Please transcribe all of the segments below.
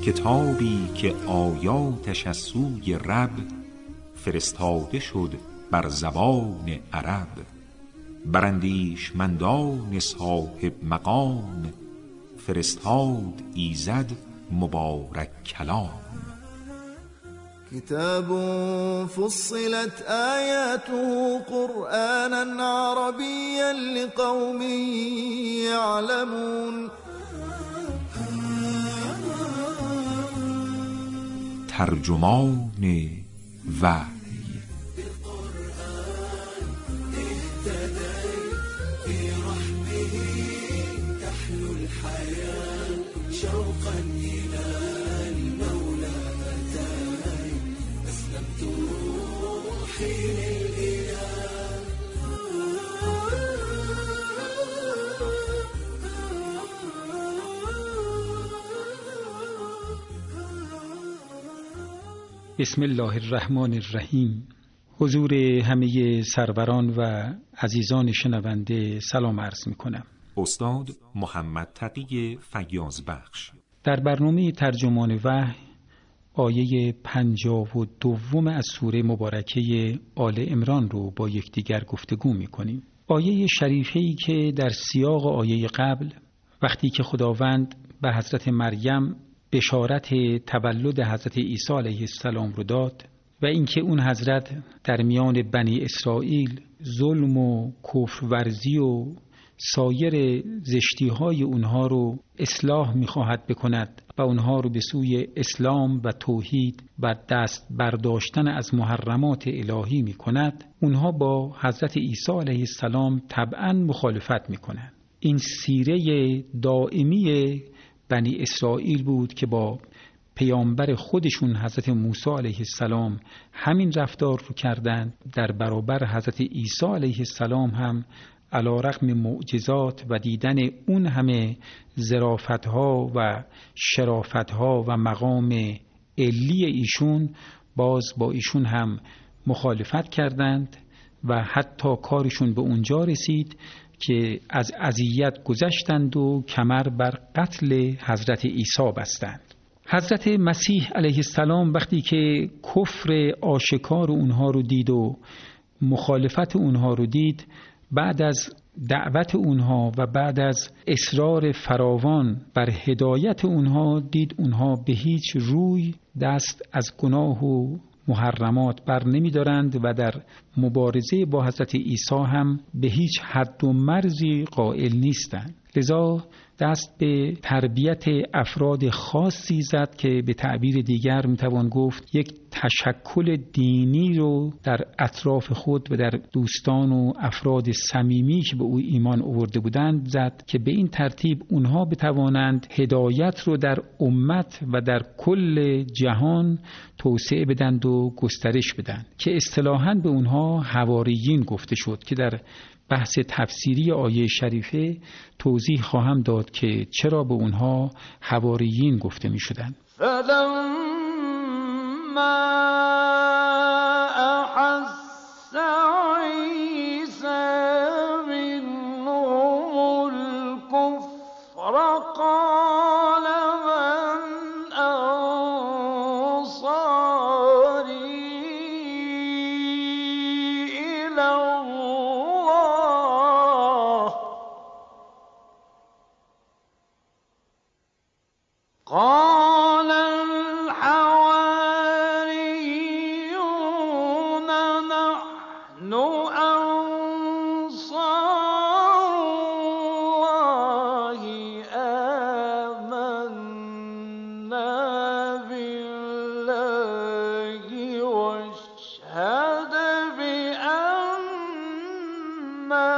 کتابی که آیاتش از سوی رب فرستاده شد بر زبان عرب، براندیشمندان صاحب مقام فرستاد ایزد مبارک کلام. كتاب فصلت آياته قرآنا عربيا لقوم يعلمون. ترجمان وحی. بسم الله الرحمن الرحیم. حضور همه سروران و عزیزان شنونده سلام عرض می کنم. استاد محمد تقی فیاضبخش در برنامه ترجمان وحی آیه 52 از سوره مبارکه آل عمران رو با یکدیگر گفتگو می کنیم. آیه شریفه‌ای که در سیاق آیه قبل وقتی که خداوند به حضرت مریم بشارت تولد حضرت عیسی علیه السلام رو داد و اینکه اون حضرت در میان بنی اسرائیل ظلم و کفر ورزی و سایر زشتی‌های اونها رو اصلاح می‌خواهد بکند و اونها رو به سوی اسلام و توحید و دست برداشتن از محرمات الهی می‌کند، اونها با حضرت عیسی علیه السلام طبعاً مخالفت می‌کنند. این سیره دائمی بنی اسرائیل بود که با پیامبر خودشون حضرت موسی علیه السلام همین رفتار رو کردند. در برابر حضرت عیسی علیه السلام هم علی رغم معجزات و دیدن اون همه ظرافت‌ها و شرافت‌ها و مقام علی ایشون، باز با ایشون هم مخالفت کردند و حتی کارشون به اونجا رسید که از اذیت گذشتند و کمر بر قتل حضرت عیسی بستند. حضرت مسیح علیه السلام وقتی که کفر آشکار اونها رو دید و مخالفت اونها رو دید، بعد از دعوت اونها و بعد از اصرار فراوان بر هدایت اونها، دید اونها به هیچ روی دست از گناه و محرمات بر نمی دارند و در مبارزه با حضرت عیسی هم به هیچ حد و مرزی قائل نیستند. لذا دست به تربیت افراد خاصی زد که به تعبیر دیگر میتوان گفت یک تشکل دینی رو در اطراف خود و در دوستان و افراد صمیمی که به او ایمان آورده بودند زد که به این ترتیب اونها بتوانند هدایت رو در امت و در کل جهان توسعه بدند و گسترش بدند که اصطلاحاً به اونها حواریین گفته شد که در بحث تفسیری آیه شریفه توضیح خواهم داد که چرا به اونها حواریین گفته می شدن. قال الحواريون نحن أنصار الله آمنا بالله واشهد بأننا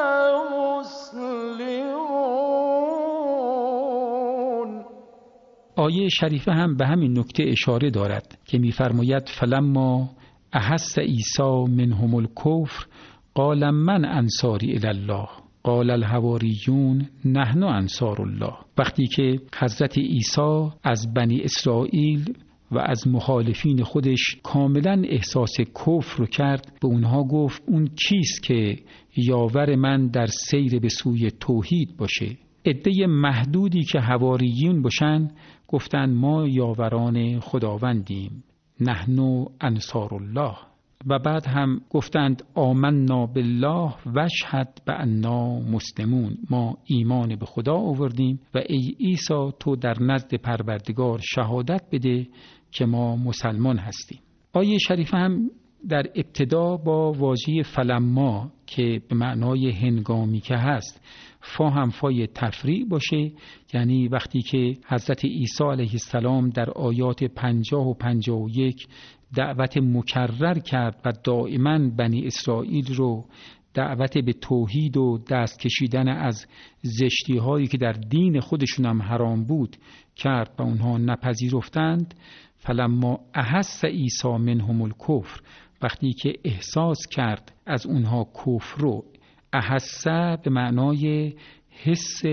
مسلمون. آیه شریفه هم به همین نکته اشاره دارد که می‌فرماید فلما احس عیسی منهم الکفر قال من انصاری الی الله قال الحواریون نحن انصار الله. وقتی که حضرت عیسی از بنی اسرائیل و از مخالفین خودش کاملا احساس کفر رو کرد، به اونها گفت اون کیست که یاور من در سیر به سوی توحید باشه؟ عده محدودی که حواریون باشن گفتن ما یاوران خداوندیم، نحن انصار الله. و بعد هم گفتند آمنا بالله واشهد بأننا مسلمون، ما ایمان به خدا آوردیم و ای عیسی تو در نزد پروردگار شهادت بده که ما مسلمان هستیم. آیه شریفه هم در ابتدا با واژه فلما که به معنای هنگامی که هست، فا هم فای تفریع باشه، یعنی وقتی که حضرت عیسی علیه السلام در آیات 50 و 51 دعوت مکرر کرد و دائما بنی اسرائیل رو دعوت به توحید و دست کشیدن از زشتی هایی که در دین خودشون هم حرام بود کرد و اونها نپذیرفتند. فلما احس عیسی منهم الکفر، وقتی که احساس کرد از اونها کفر رو، احس به معنای حس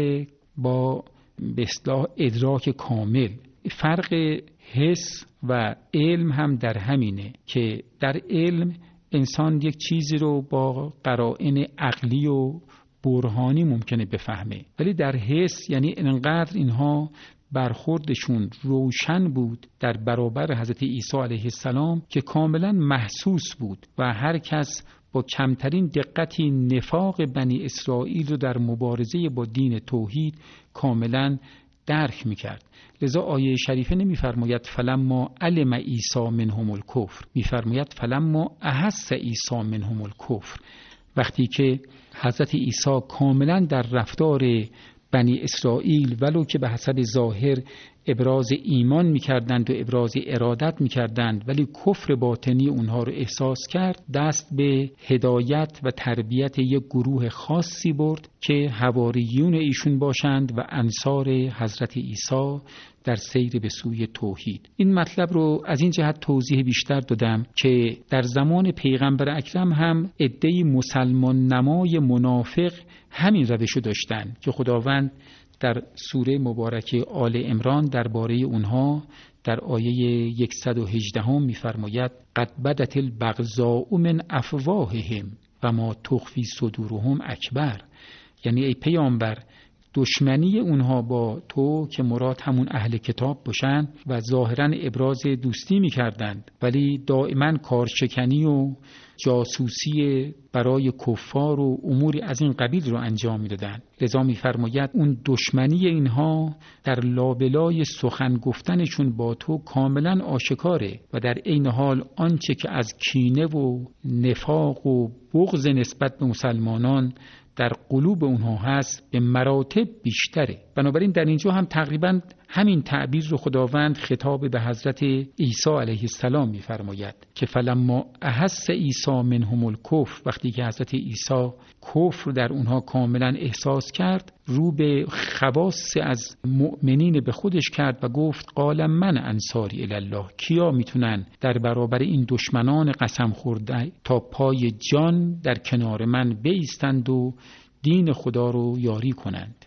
با به اصطلاح ادراک کامل. فرق حس و علم هم در همینه که در علم انسان یک چیزی رو با قرائن عقلی و برهانی ممکنه بفهمه، ولی در حس یعنی انقدر اینها برخوردشون روشن بود در برابر حضرت عیسی علیه السلام که کاملا محسوس بود و هر کس با کمترین دقتی نفاق بنی اسرائیل رو در مبارزه با دین توحید کاملا درک میکرد. لذا آیه شریفه نمیفرماید فلما علم عیسی منهم الکفر، میفرماید فلما احس عیسی منهم الکفر، وقتی که حضرت عیسی کاملا در رفتار بنی اسرائیل ولو که به حسب ظاهر ابراز ایمان میکردند و ابراز ارادت میکردند ولی کفر باطنی اونها رو احساس کرد، دست به هدایت و تربیت یک گروه خاصی برد که حواریون ایشون باشند و انصار حضرت عیسی در سیر به سوی توحید. این مطلب رو از این جهت توضیح بیشتر دادم که در زمان پیغمبر اکرم هم عده‌ای مسلمان نمای منافق همین روشو داشتن که خداوند در سوره مبارکه آل عمران درباره اونها در آیه 118 می‌فرماید قد بدت البغضاء من افواههم و ما تخفی صدورهم اکبر، یعنی ای پیامبر دشمنی اونها با تو که مراد همون اهل کتاب باشن و ظاهرا ابراز دوستی می‌کردند ولی دائما کارشکنی و جاسوسی برای کفار و اموری از این قبیل رو انجام میدادند. لذا می‌فرماید اون دشمنی اینها در لابلای سخن گفتنشون با تو کاملا آشکاره و در عین حال آنچه که از کینه و نفاق و بغض نسبت به مسلمانان در قلوب اونها هست به مراتب بیشتره. بنابراین در اینجا هم تقریبا همین تعبیر رو خداوند خطاب به حضرت عیسی علیه السلام می‌فرماید که فلما احس عیسی منهم الکفر، وقتی که حضرت عیسی کفر در اونها کاملا احساس کرد رو به خواص از مؤمنین به خودش کرد و گفت قال من انصاری الله، کیا میتونن در برابر این دشمنان قسم خورده تا پای جان در کنار من بایستند و دین خدا رو یاری کنند.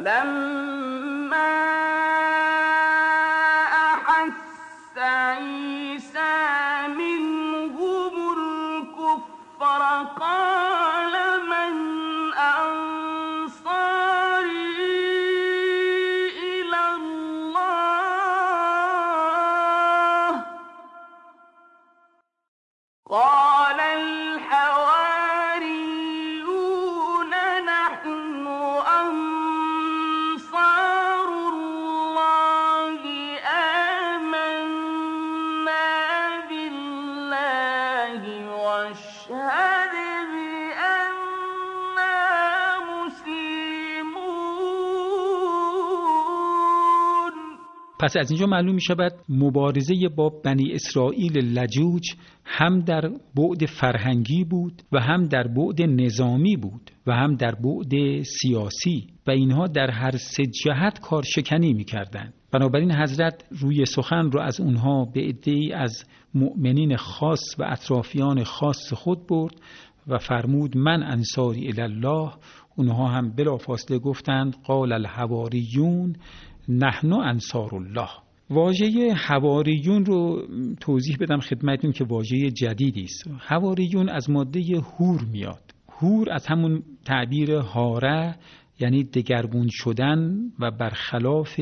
پس از اینجا معلوم می شود مبارزه با بنی اسرائیل لجوج هم در بعد فرهنگی بود و هم در بعد نظامی بود و هم در بعد سیاسی و اینها در هر سه جهت کارشکنی می کردند. بنابراین حضرت روی سخن رو از اونها به عده‌ای از مؤمنین خاص و اطرافیان خاص خود برد و فرمود من انصاری الله. اونها هم بلافاصله گفتند قال الحواریون نحن انصار الله. واژه حواریون رو توضیح بدم خدمتتون که واژه جدیدی است. حواریون از ماده هور میاد. هور از همون تعبیر هاره یعنی دگرگون شدن و برخلاف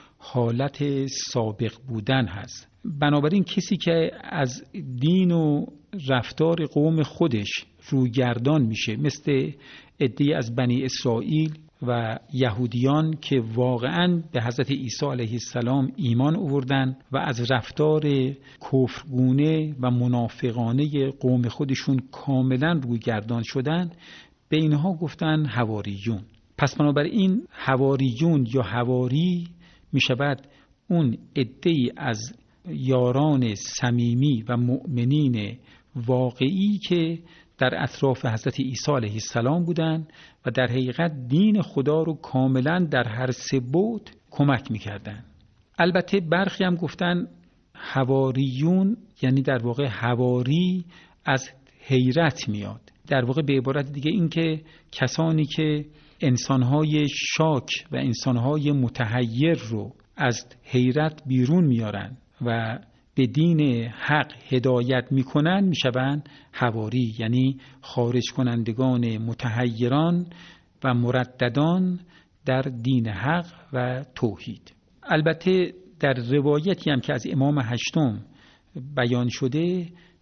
حالت سابق بودن هست. بنابراین کسی که از دین و رفتار قوم خودش رویگردان میشه، مثل عده‌ای از بنی اسرائیل و یهودیان که واقعاً به حضرت عیسی علیه السلام ایمان آوردن و از رفتار کفرگونه و منافقانه قوم خودشون کاملاً رویگردان شدن، به اینها گفتن حواریون. پس بنابراین حواریون یا حواری می شود اون عده‌ای از یاران صمیمی و مؤمنین واقعی که در اطراف حضرت عیسی علیه السلام بودند و در حقیقت دین خدا رو کاملا در هر سه بعد کمک می‌کردند. البته برخی هم گفتن حواریون یعنی در واقع حواری از حیرت میاد. در واقع به عبارت دیگه این که کسانی که انسانهای شاک و انسانهای متحیر رو از حیرت بیرون میارن و به دین حق هدایت میکنن میشوند حواری، یعنی خارج کنندگان متحیران و مرددان در دین حق و توحید. البته در روایتی هم که از امام هشتم بیان شده،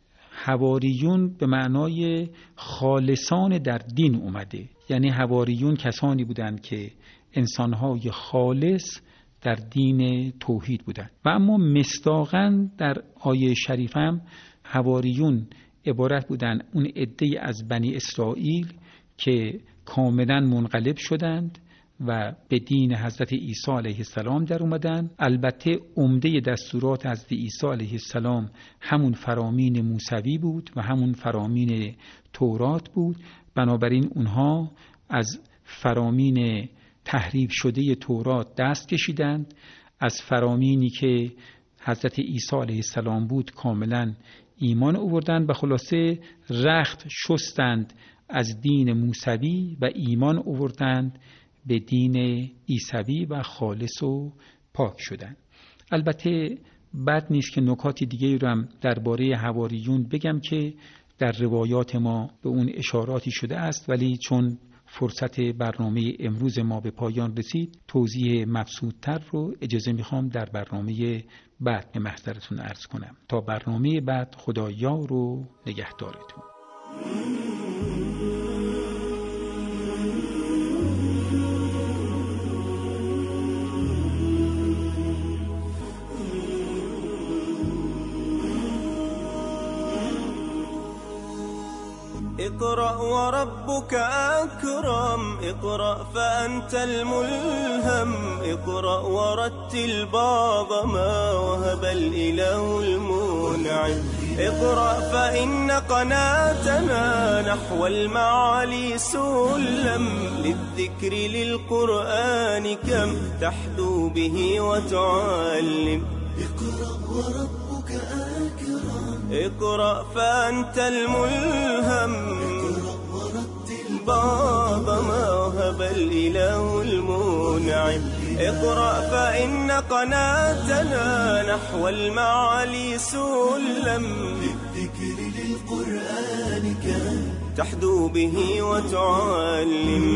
حواریون به معنای خالصان در دین اومده، یعنی حواریون کسانی بودند که انسانهای خالص در دین توحید بودند. و اما مصداقاً در آیه شریف هم حواریون عبارت بودند اون عده‌ای از بنی اسرائیل که کاملاً منقلب شدند و به دین حضرت عیسی علیه السلام در اومدن. البته عمده دستورات حضرت عیسی علیه السلام همون فرامین موسوی بود و همون فرامین تورات بود. بنابراین اونها از فرامین تحریف شده تورات دست کشیدند، از فرامینی که حضرت عیسی علیه السلام بود کاملا ایمان آوردند و خلاصه رخت شستند از دین موسوی و ایمان آوردند به دین عیسوی و خالص و پاک شدند. البته بد نیست که نکاتی دیگه رو هم درباره حواریون بگم که در روایات ما به اون اشاراتی شده است، ولی چون فرصت برنامه امروز ما به پایان رسید توضیح مبسوط‌تر رو اجازه میخوام در برنامه بعد به محضرتون عرض کنم. تا برنامه بعد خدا یار و نگهدارتون. اقرأ وربك أكرم، اقرأ فأنت الملهم، اقرأ ورتل بعض ما وهب الإله المنعم، اقرأ فإن قناتنا نحو المعالي سلم، للذكر للقرآن كم تحدو به وتعلم. اقرأ وربك أكرم، اقرأ فأنت الملهم، اقرأ ورتل بعض ما وهب الإله المنعم، اقرأ فإن قناتنا نحو المعالي سلم، للذكر للقرآن كم تحدو به وتعلم.